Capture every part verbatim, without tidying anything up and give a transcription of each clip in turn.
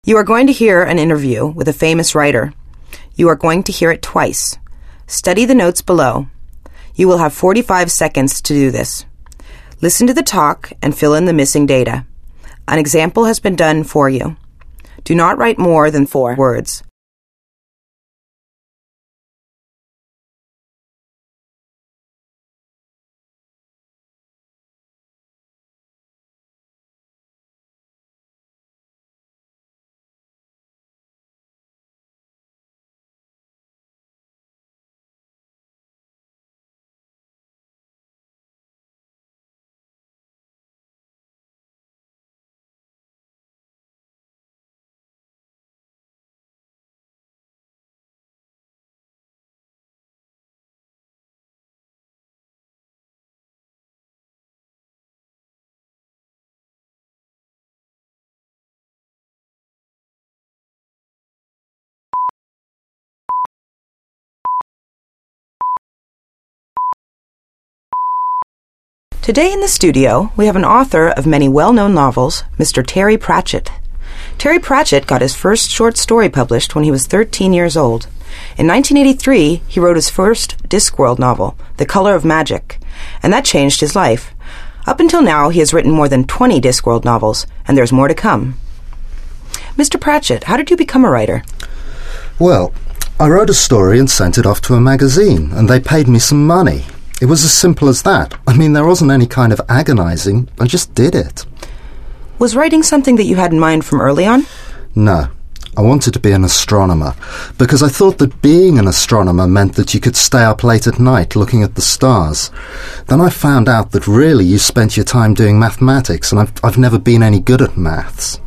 You are going to hear an interview with a famous writer. You are going to hear it twice. Study the notes below. You will have forty-five seconds to do this. Listen to the talk and fill in the missing data. An example has been done for you. Do not write more than four words. Today in the studio, we have an author of many well-known novels, Mister Terry Pratchett. Terry Pratchett got his first short story published when he was thirteen years old. In nineteen eighty-three, he wrote his first Discworld novel, The Color of Magic, and that changed his life. Up until now, he has written more than twenty Discworld novels, and there's more to come. Mister Pratchett, how did you become a writer? Well, I wrote a story and sent it off to a magazine, and they paid me some money. It was as simple as that. I mean, there wasn't any kind of agonizing. I just did it. Was writing something that you had in mind from early on? No. I wanted to be an astronomer, because I thought that being an astronomer meant that you could stay up late at night looking at the stars. Then I found out that really you spent your time doing mathematics, and I've, I've never been any good at maths.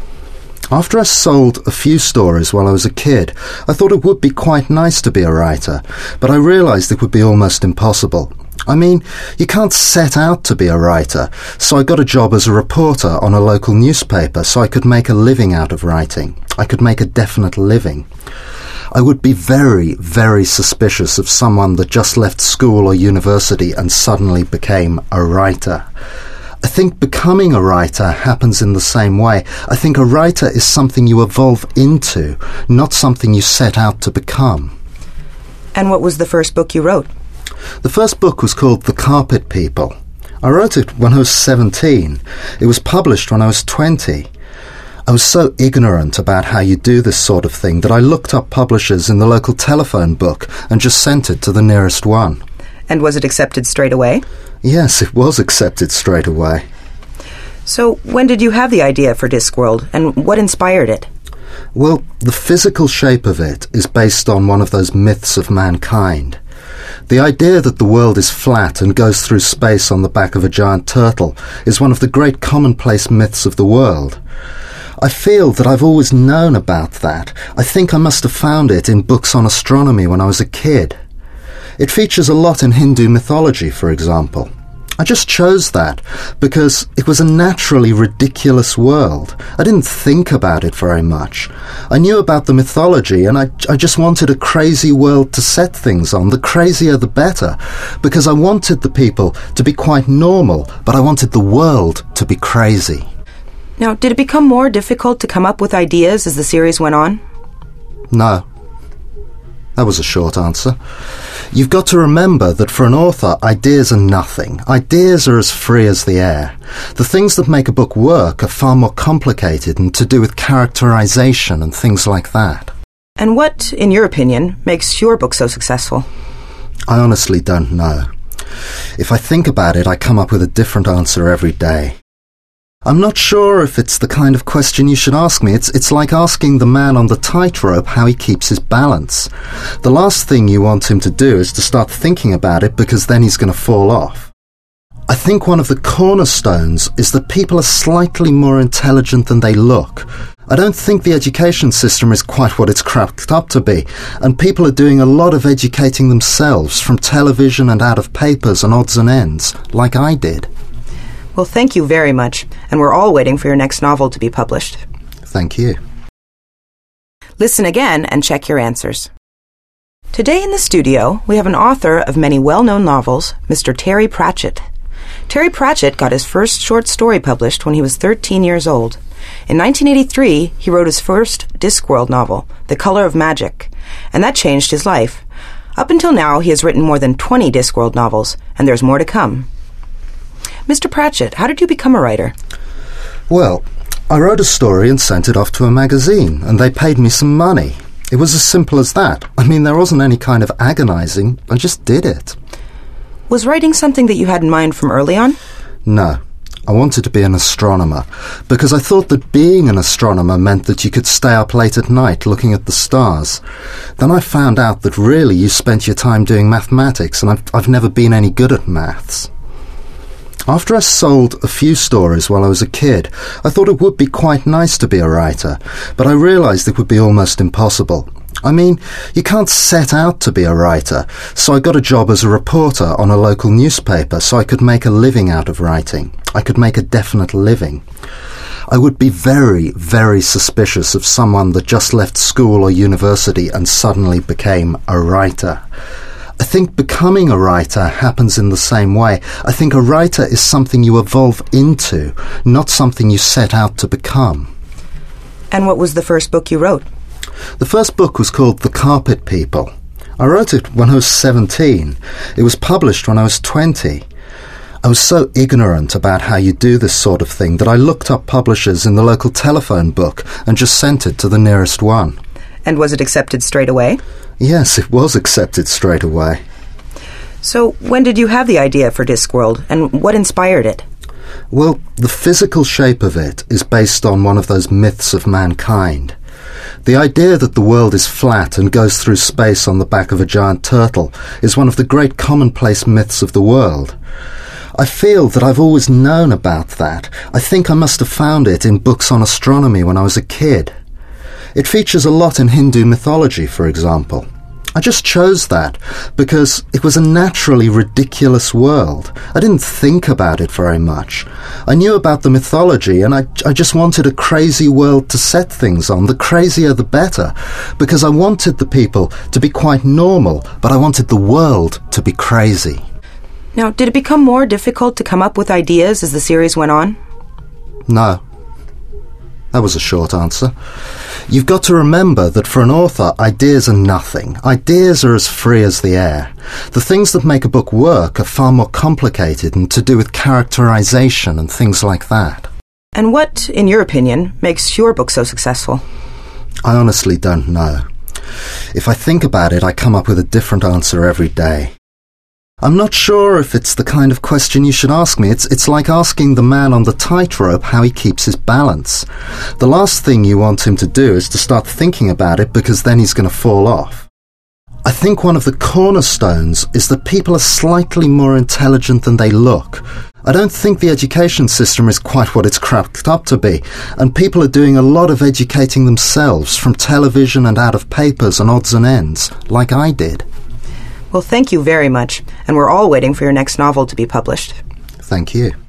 After I sold a few stories while I was a kid, I thought it would be quite nice to be a writer, but I realised it would be almost impossible. I mean, you can't set out to be a writer, so I got a job as a reporter on a local newspaper so I could make a living out of writing. I could make a definite living. I would be very, very suspicious of someone that just left school or university and suddenly became a writer. I think becoming a writer happens in the same way. I think a writer is something you evolve into, not something you set out to become. And what was the first book you wrote? The first book was called The Carpet People. I wrote it when I was seventeen. It was published when I was twenty. I was so ignorant about how you do this sort of thing that I looked up publishers in the local telephone book and just sent it to the nearest one. And was it accepted straight away? Yes, it was accepted straight away. So, when did you have the idea for Discworld, and what inspired it? Well, the physical shape of it is based on one of those myths of mankind. The idea that the world is flat and goes through space on the back of a giant turtle is one of the great commonplace myths of the world. I feel that I've always known about that. I think I must have found it in books on astronomy when I was a kid. It features a lot in Hindu mythology, for example. I just chose that because it was a naturally ridiculous world. I didn't think about it very much. I knew about the mythology, and I, I just wanted a crazy world to set things on. The crazier the better, because I wanted the people to be quite normal, but I wanted the world to be crazy. Now, did it become more difficult to come up with ideas as the series went on? No. That was a short answer. You've got to remember that for an author, ideas are nothing. Ideas are as free as the air. The things that make a book work are far more complicated and to do with characterization and things like that. And what, in your opinion, makes your book so successful? I honestly don't know. If I think about it, I come up with a different answer every day. I'm not sure if it's the kind of question you should ask me. It's it's like asking the man on the tightrope how he keeps his balance. The last thing you want him to do is to start thinking about it, because then he's going to fall off. I think one of the cornerstones is that people are slightly more intelligent than they look. I don't think the education system is quite what it's cracked up to be, and people are doing a lot of educating themselves from television and out of papers and odds and ends, like I did. Well, thank you very much, and we're all waiting for your next novel to be published. Thank you. Listen again and check your answers. Today in the studio, we have an author of many well-known novels, Mister Terry Pratchett. Terry Pratchett got his first short story published when he was thirteen years old, In nineteen eighty-three, he wrote his first Discworld novel, The Color of Magic, and that changed his life. Up until now, he has written more than twenty Discworld novels, and there's more to come. Mister Pratchett, how did you become a writer? Well, I wrote a story and sent it off to a magazine, and they paid me some money. It was as simple as that. I mean, there wasn't any kind of agonizing. I just did it. Was writing something that you had in mind from early on? No. I wanted to be an astronomer, because I thought that being an astronomer meant that you could stay up late at night looking at the stars. Then I found out that really you spent your time doing mathematics, and I've, I've never been any good at maths. After I sold a few stories while I was a kid, I thought it would be quite nice to be a writer, but I realised it would be almost impossible. I mean, you can't set out to be a writer, so I got a job as a reporter on a local newspaper so I could make a living out of writing. I could make a definite living. I would be very, very suspicious of someone that just left school or university and suddenly became a writer. I think becoming a writer happens in the same way. I think a writer is something you evolve into, not something you set out to become. And what was the first book you wrote? The first book was called The Carpet People. I wrote it when I was seventeen. It was published when I was twenty. I was so ignorant about how you do this sort of thing that I looked up publishers in the local telephone book and just sent it to the nearest one. And was it accepted straight away? Yes, it was accepted straight away. So when did you have the idea for Discworld, and what inspired it? Well, the physical shape of it is based on one of those myths of mankind. The idea that the world is flat and goes through space on the back of a giant turtle is one of the great commonplace myths of the world. I feel that I've always known about that. I think I must have found it in books on astronomy when I was a kid. It features a lot in Hindu mythology, for example. I just chose that because it was a naturally ridiculous world. I didn't think about it very much. I knew about the mythology, and I, I just wanted a crazy world to set things on. The crazier the better, because I wanted the people to be quite normal, but I wanted the world to be crazy. Now, did it become more difficult to come up with ideas as the series went on? No. That was a short answer. You've got to remember that for an author, ideas are nothing. Ideas are as free as the air. The things that make a book work are far more complicated and to do with characterization and things like that. And what, in your opinion, makes your book so successful? I honestly don't know. If I think about it, I come up with a different answer every day. I'm not sure if it's the kind of question you should ask me. It's it's like asking the man on the tightrope how he keeps his balance. The last thing you want him to do is to start thinking about it, because then he's going to fall off. I think one of the cornerstones is that people are slightly more intelligent than they look. I don't think the education system is quite what it's cracked up to be, and people are doing a lot of educating themselves from television and out of papers and odds and ends, like I did. Well, thank you very much, and we're all waiting for your next novel to be published. Thank you.